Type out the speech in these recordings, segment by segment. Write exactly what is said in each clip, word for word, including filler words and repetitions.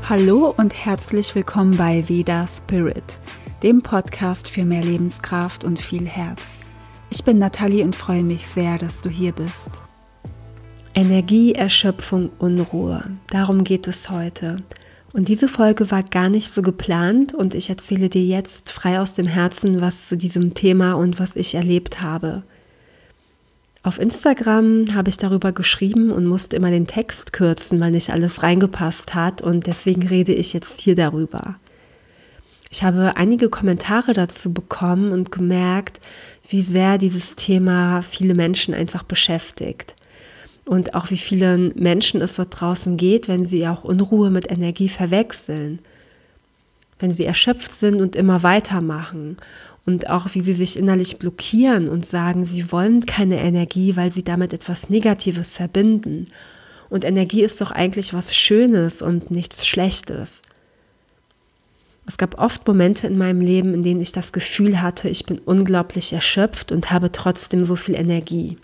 Hallo und herzlich willkommen bei Veda Spirit, dem Podcast für mehr Lebenskraft und viel Herz. Ich bin Nathalie und freue mich sehr, dass du hier bist. Energie, Erschöpfung, Unruhe, darum geht es heute. Und diese Folge war gar nicht so geplant und ich erzähle dir jetzt frei aus dem Herzen was zu diesem Thema und was ich erlebt habe. Auf Instagram habe ich darüber geschrieben und musste immer den Text kürzen, weil nicht alles reingepasst hat, und deswegen rede ich jetzt hier darüber. Ich habe einige Kommentare dazu bekommen und gemerkt, wie sehr dieses Thema viele Menschen einfach beschäftigt. Und auch wie vielen Menschen es dort draußen geht, wenn sie auch Unruhe mit Energie verwechseln. Wenn sie erschöpft sind und immer weitermachen. Und auch wie sie sich innerlich blockieren und sagen, sie wollen keine Energie, weil sie damit etwas Negatives verbinden. Und Energie ist doch eigentlich was Schönes und nichts Schlechtes. Es gab oft Momente in meinem Leben, in denen ich das Gefühl hatte, ich bin unglaublich erschöpft und habe trotzdem so viel Energie.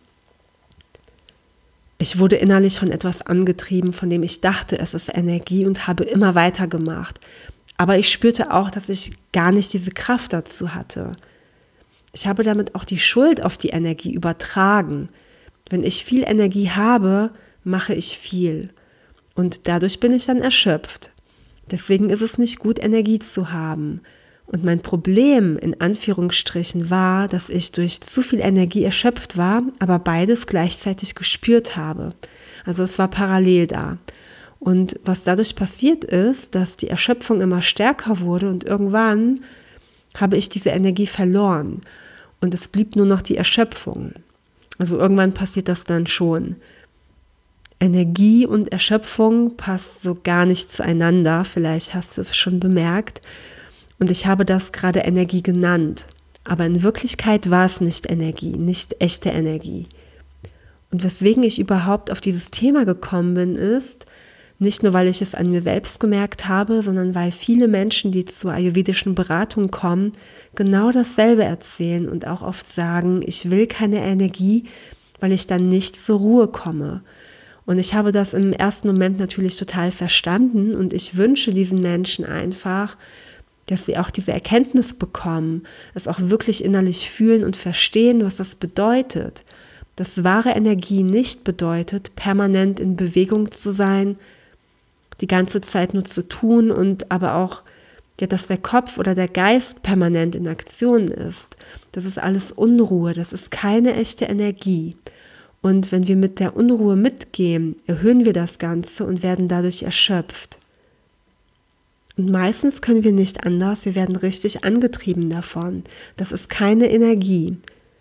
Ich wurde innerlich von etwas angetrieben, von dem ich dachte, es ist Energie, und habe immer weitergemacht. Aber ich spürte auch, dass ich gar nicht diese Kraft dazu hatte. Ich habe damit auch die Schuld auf die Energie übertragen. Wenn ich viel Energie habe, mache ich viel. Und dadurch bin ich dann erschöpft. Deswegen ist es nicht gut, Energie zu haben. Und mein Problem in Anführungsstrichen war, dass ich durch zu viel Energie erschöpft war, aber beides gleichzeitig gespürt habe. Also es war parallel da. Und was dadurch passiert ist, dass die Erschöpfung immer stärker wurde und irgendwann habe ich diese Energie verloren und es blieb nur noch die Erschöpfung. Also irgendwann passiert das dann schon. Energie und Erschöpfung passt so gar nicht zueinander, vielleicht hast du es schon bemerkt. Und ich habe das gerade Energie genannt, aber in Wirklichkeit war es nicht Energie, nicht echte Energie. Und weswegen ich überhaupt auf dieses Thema gekommen bin, ist, nicht nur, weil ich es an mir selbst gemerkt habe, sondern weil viele Menschen, die zur ayurvedischen Beratung kommen, genau dasselbe erzählen und auch oft sagen, ich will keine Energie, weil ich dann nicht zur Ruhe komme. Und ich habe das im ersten Moment natürlich total verstanden und ich wünsche diesen Menschen einfach, dass sie auch diese Erkenntnis bekommen, es auch wirklich innerlich fühlen und verstehen, was das bedeutet. Dass wahre Energie nicht bedeutet, permanent in Bewegung zu sein, die ganze Zeit nur zu tun und aber auch, ja, dass der Kopf oder der Geist permanent in Aktion ist. Das ist alles Unruhe, das ist keine echte Energie. Und wenn wir mit der Unruhe mitgehen, erhöhen wir das Ganze und werden dadurch erschöpft. Und meistens können wir nicht anders, wir werden richtig angetrieben davon. Das ist keine Energie.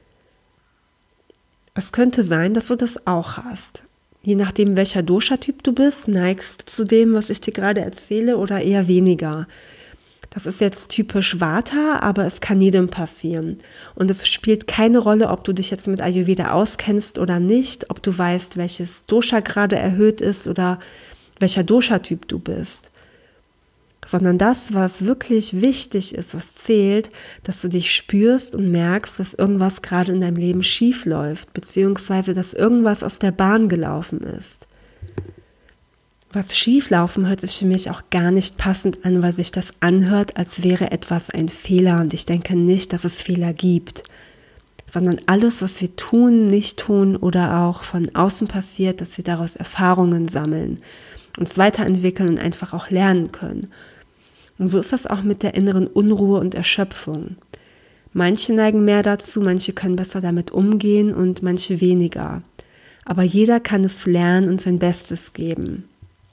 Es könnte sein, dass du das auch hast. Je nachdem, welcher Dosha-Typ du bist, neigst du zu dem, was ich dir gerade erzähle, oder eher weniger. Das ist jetzt typisch Vata, aber es kann jedem passieren. Und es spielt keine Rolle, ob du dich jetzt mit Ayurveda auskennst oder nicht, ob du weißt, welches Dosha gerade erhöht ist oder welcher Dosha-Typ du bist. Sondern das, was wirklich wichtig ist, was zählt, dass du dich spürst und merkst, dass irgendwas gerade in deinem Leben schief läuft, beziehungsweise dass irgendwas aus der Bahn gelaufen ist. Was schieflaufen hört sich für mich auch gar nicht passend an, weil sich das anhört, als wäre etwas ein Fehler, und ich denke nicht, dass es Fehler gibt, sondern alles, was wir tun, nicht tun oder auch von außen passiert, dass wir daraus Erfahrungen sammeln, uns weiterentwickeln und einfach auch lernen können. Und so ist das auch mit der inneren Unruhe und Erschöpfung. Manche neigen mehr dazu, manche können besser damit umgehen und manche weniger. Aber jeder kann es lernen und sein Bestes geben.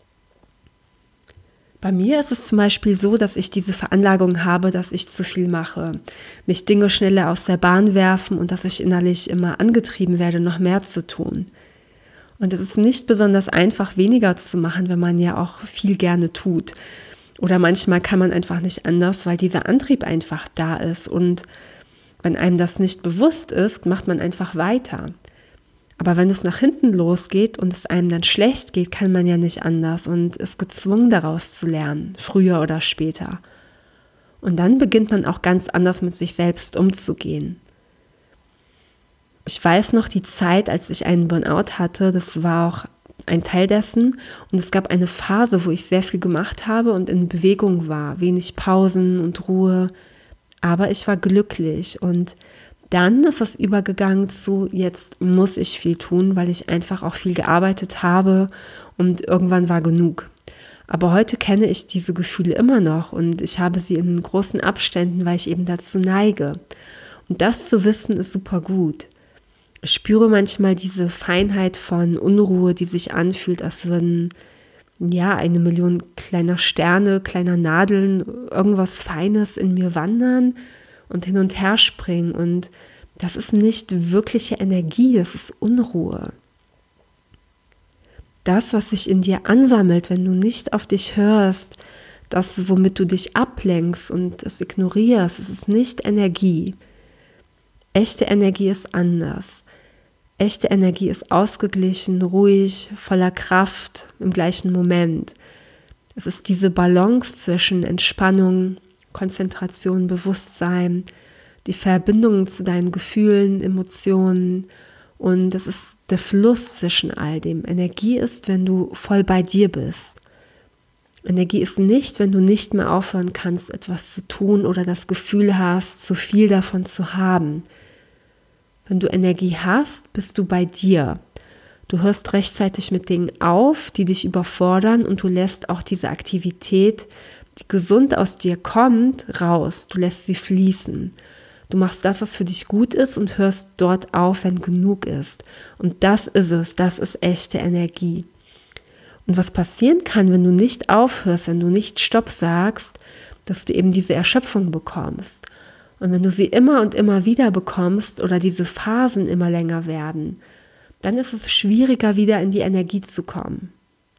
Bei mir ist es zum Beispiel so, dass ich diese Veranlagung habe, dass ich zu viel mache, mich Dinge schneller aus der Bahn werfen und dass ich innerlich immer angetrieben werde, noch mehr zu tun. Und es ist nicht besonders einfach, weniger zu machen, wenn man ja auch viel gerne tut. Oder manchmal kann man einfach nicht anders, weil dieser Antrieb einfach da ist. Und wenn einem das nicht bewusst ist, macht man einfach weiter. Aber wenn es nach hinten losgeht und es einem dann schlecht geht, kann man ja nicht anders und ist gezwungen, daraus zu lernen, früher oder später. Und dann beginnt man auch ganz anders mit sich selbst umzugehen. Ich weiß noch die Zeit, als ich einen Burnout hatte, das war auch ein Teil dessen. Und es gab eine Phase, wo ich sehr viel gemacht habe und in Bewegung war, wenig Pausen und Ruhe. Aber ich war glücklich und dann ist es übergegangen zu, jetzt muss ich viel tun, weil ich einfach auch viel gearbeitet habe und irgendwann war genug. Aber heute kenne ich diese Gefühle immer noch und ich habe sie in großen Abständen, weil ich eben dazu neige. Und das zu wissen ist super gut. Ich spüre manchmal diese Feinheit von Unruhe, die sich anfühlt, als würden ja eine Million kleiner Sterne, kleiner Nadeln, irgendwas Feines in mir wandern und hin und her springen. Und das ist nicht wirkliche Energie, das ist Unruhe. Das, was sich in dir ansammelt, wenn du nicht auf dich hörst, das, womit du dich ablenkst und es ignorierst, es ist nicht Energie. Echte Energie ist anders. Echte Energie ist ausgeglichen, ruhig, voller Kraft im gleichen Moment. Es ist diese Balance zwischen Entspannung, Konzentration, Bewusstsein, die Verbindung zu deinen Gefühlen, Emotionen und es ist der Fluss zwischen all dem. Energie ist, wenn du voll bei dir bist. Energie ist nicht, wenn du nicht mehr aufhören kannst, etwas zu tun oder das Gefühl hast, zu viel davon zu haben. Wenn du Energie hast, bist du bei dir. Du hörst rechtzeitig mit Dingen auf, die dich überfordern und du lässt auch diese Aktivität, die gesund aus dir kommt, raus. Du lässt sie fließen. Du machst das, was für dich gut ist und hörst dort auf, wenn genug ist. Und das ist es, das ist echte Energie. Und was passieren kann, wenn du nicht aufhörst, wenn du nicht Stopp sagst, dass du eben diese Erschöpfung bekommst. Und wenn du sie immer und immer wieder bekommst oder diese Phasen immer länger werden, dann ist es schwieriger, wieder in die Energie zu kommen.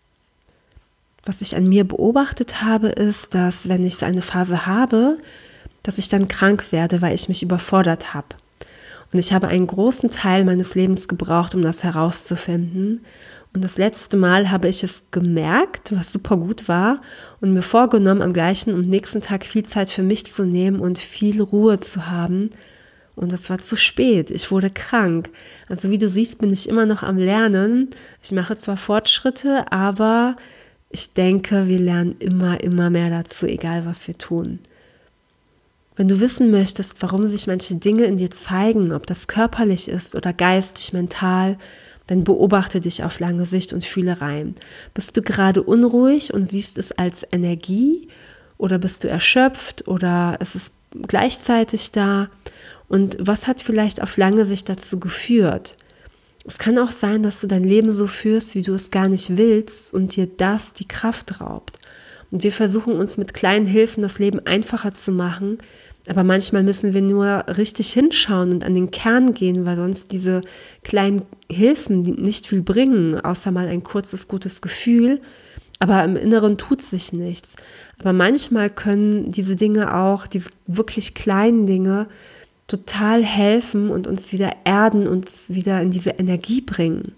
Was ich an mir beobachtet habe, ist, dass wenn ich so eine Phase habe, dass ich dann krank werde, weil ich mich überfordert habe. Und ich habe einen großen Teil meines Lebens gebraucht, um das herauszufinden. Und das letzte Mal habe ich es gemerkt, was super gut war und mir vorgenommen, am gleichen und nächsten Tag viel Zeit für mich zu nehmen und viel Ruhe zu haben. Und es war zu spät. Ich wurde krank. Also wie du siehst, bin ich immer noch am Lernen. Ich mache zwar Fortschritte, aber ich denke, wir lernen immer, immer mehr dazu, egal was wir tun. Wenn du wissen möchtest, warum sich manche Dinge in dir zeigen, ob das körperlich ist oder geistig, mental, dann beobachte dich auf lange Sicht und fühle rein. Bist du gerade unruhig und siehst es als Energie oder bist du erschöpft oder ist es gleichzeitig da? Und was hat vielleicht auf lange Sicht dazu geführt? Es kann auch sein, dass du dein Leben so führst, wie du es gar nicht willst und dir das die Kraft raubt. Und wir versuchen uns mit kleinen Hilfen das Leben einfacher zu machen, aber manchmal müssen wir nur richtig hinschauen und an den Kern gehen, weil sonst diese kleinen Hilfen nicht viel bringen, außer mal ein kurzes, gutes Gefühl, aber im Inneren tut sich nichts. Aber manchmal können diese Dinge auch, diese wirklich kleinen Dinge, total helfen und uns wieder erden, uns wieder in diese Energie bringen.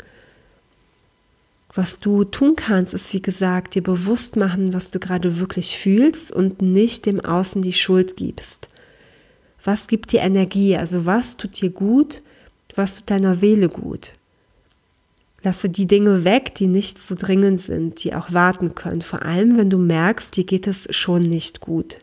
Was du tun kannst, ist wie gesagt, dir bewusst machen, was du gerade wirklich fühlst und nicht dem Außen die Schuld gibst. Was gibt dir Energie? Also was tut dir gut? Was tut deiner Seele gut? Lasse die Dinge weg, die nicht so dringend sind, die auch warten können. Vor allem, wenn du merkst, dir geht es schon nicht gut.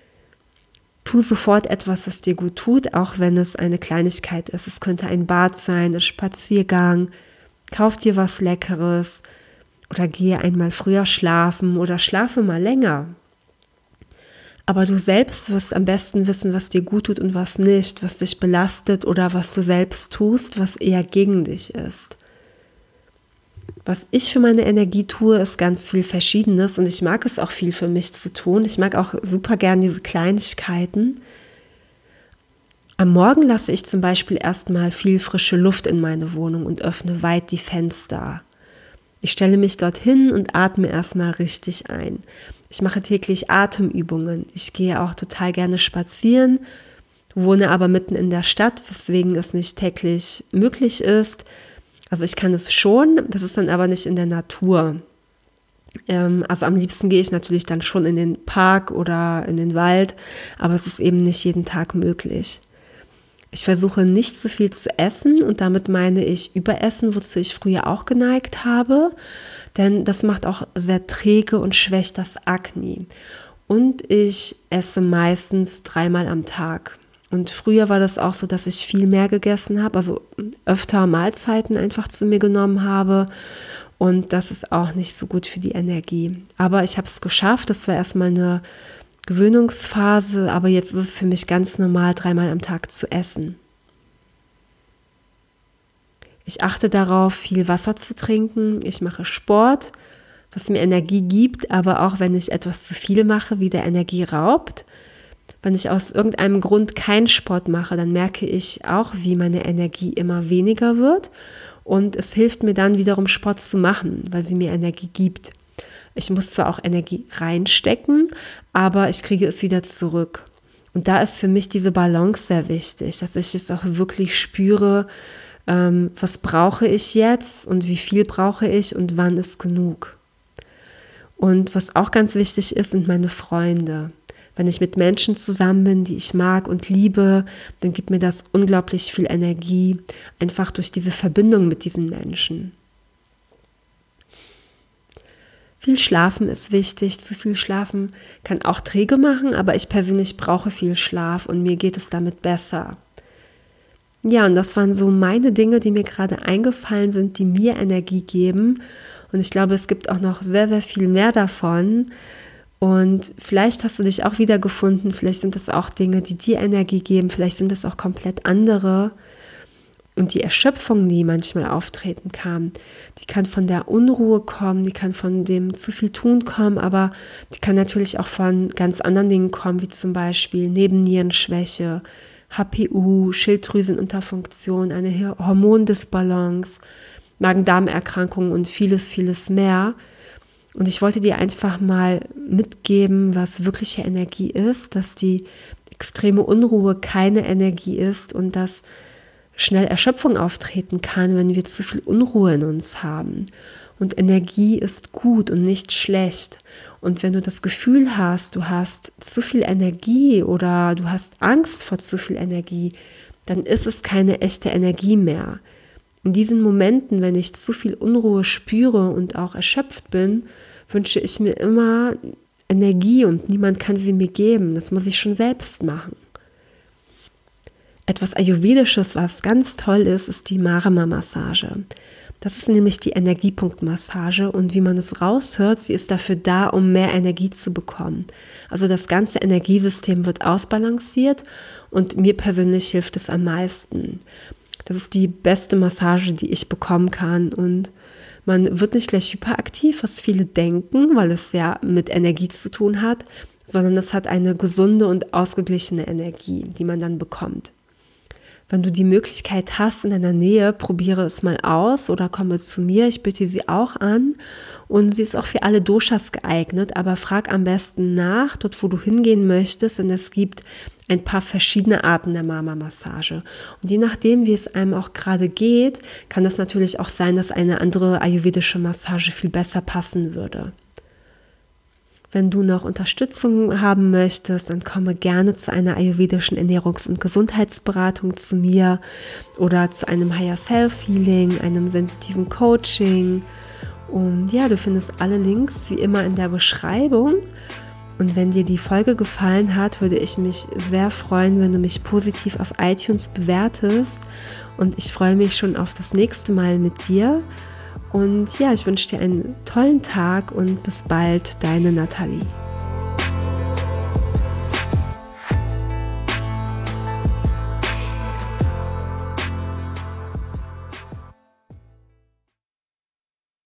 Tu sofort etwas, was dir gut tut, auch wenn es eine Kleinigkeit ist. Es könnte ein Bad sein, ein Spaziergang. Kauf dir was Leckeres oder gehe einmal früher schlafen oder schlafe mal länger. Aber du selbst wirst am besten wissen, was dir gut tut und was nicht, was dich belastet oder was du selbst tust, was eher gegen dich ist. Was ich für meine Energie tue, ist ganz viel Verschiedenes und ich mag es auch viel für mich zu tun. Ich mag auch super gern diese Kleinigkeiten. Am Morgen lasse ich zum Beispiel erstmal viel frische Luft in meine Wohnung und öffne weit die Fenster. Ich stelle mich dorthin und atme erstmal richtig ein. Ich mache täglich Atemübungen. Ich gehe auch total gerne spazieren, wohne aber mitten in der Stadt, weswegen es nicht täglich möglich ist. Also ich kann es schon, das ist dann aber nicht in der Natur. Ähm, also am liebsten gehe ich natürlich dann schon in den Park oder in den Wald, aber es ist eben nicht jeden Tag möglich. Ich versuche nicht zu viel zu essen und damit meine ich Überessen, wozu ich früher auch geneigt habe, denn das macht auch sehr träge und schwächt das Akne. Und ich esse meistens dreimal am Tag. Und früher war das auch so, dass ich viel mehr gegessen habe, also öfter Mahlzeiten einfach zu mir genommen habe. Und das ist auch nicht so gut für die Energie. Aber ich habe es geschafft, das war erstmal eine Gewöhnungsphase, aber jetzt ist es für mich ganz normal, dreimal am Tag zu essen. Ich achte darauf, viel Wasser zu trinken. Ich mache Sport, was mir Energie gibt, aber auch wenn ich etwas zu viel mache, wieder Energie raubt. Wenn ich aus irgendeinem Grund keinen Sport mache, dann merke ich auch, wie meine Energie immer weniger wird. Und es hilft mir dann wiederum, Sport zu machen, weil sie mir Energie gibt. Ich muss zwar auch Energie reinstecken, aber ich kriege es wieder zurück. Und da ist für mich diese Balance sehr wichtig, dass ich es auch wirklich spüre, ähm, was brauche ich jetzt und wie viel brauche ich und wann ist genug. Und was auch ganz wichtig ist, sind meine Freunde. Wenn ich mit Menschen zusammen bin, die ich mag und liebe, dann gibt mir das unglaublich viel Energie, einfach durch diese Verbindung mit diesen Menschen. Viel Schlafen ist wichtig. Zu viel Schlafen kann auch träge machen, aber ich persönlich brauche viel Schlaf und mir geht es damit besser. Ja, und das waren so meine Dinge, die mir gerade eingefallen sind, die mir Energie geben. Und ich glaube, es gibt auch noch sehr, sehr viel mehr davon. Und vielleicht hast du dich auch wiedergefunden, vielleicht sind das auch Dinge, die dir Energie geben, vielleicht sind das auch komplett andere. Und die Erschöpfung, die manchmal auftreten kann, die kann von der Unruhe kommen, die kann von dem zu viel tun kommen, aber die kann natürlich auch von ganz anderen Dingen kommen, wie zum Beispiel Nebennierenschwäche, H P U, Schilddrüsenunterfunktion, eine Hormondisbalance, Magen-Darm-Erkrankungen und vieles, vieles mehr. Und ich wollte dir einfach mal mitgeben, was wirkliche Energie ist, dass die extreme Unruhe keine Energie ist und dass schnell Erschöpfung auftreten kann, wenn wir zu viel Unruhe in uns haben. Und Energie ist gut und nicht schlecht. Und wenn du das Gefühl hast, du hast zu viel Energie oder du hast Angst vor zu viel Energie, dann ist es keine echte Energie mehr. In diesen Momenten, wenn ich zu viel Unruhe spüre und auch erschöpft bin, wünsche ich mir immer Energie und niemand kann sie mir geben. Das muss ich schon selbst machen. Etwas Ayurvedisches, was ganz toll ist, ist die Marama-Massage. Das ist nämlich die Energiepunktmassage und wie man es raushört, sie ist dafür da, um mehr Energie zu bekommen. Also das ganze Energiesystem wird ausbalanciert und mir persönlich hilft es am meisten. Das ist die beste Massage, die ich bekommen kann und man wird nicht gleich hyperaktiv, was viele denken, weil es ja mit Energie zu tun hat, sondern es hat eine gesunde und ausgeglichene Energie, die man dann bekommt. Wenn du die Möglichkeit hast in deiner Nähe, probiere es mal aus oder komme zu mir, ich biete sie auch an und sie ist auch für alle Doshas geeignet, aber frag am besten nach, dort wo du hingehen möchtest, denn es gibt ein paar verschiedene Arten der Marama-Massage und je nachdem, wie es einem auch gerade geht, kann es natürlich auch sein, dass eine andere ayurvedische Massage viel besser passen würde. Wenn du noch Unterstützung haben möchtest, dann komme gerne zu einer ayurvedischen Ernährungs- und Gesundheitsberatung zu mir oder zu einem Higher Self Healing, einem sensitiven Coaching. Und ja, du findest alle Links wie immer in der Beschreibung. Und wenn dir die Folge gefallen hat, würde ich mich sehr freuen, wenn du mich positiv auf iTunes bewertest. Und ich freue mich schon auf das nächste Mal mit dir. Und ja, ich wünsche dir einen tollen Tag und bis bald, deine Nathalie.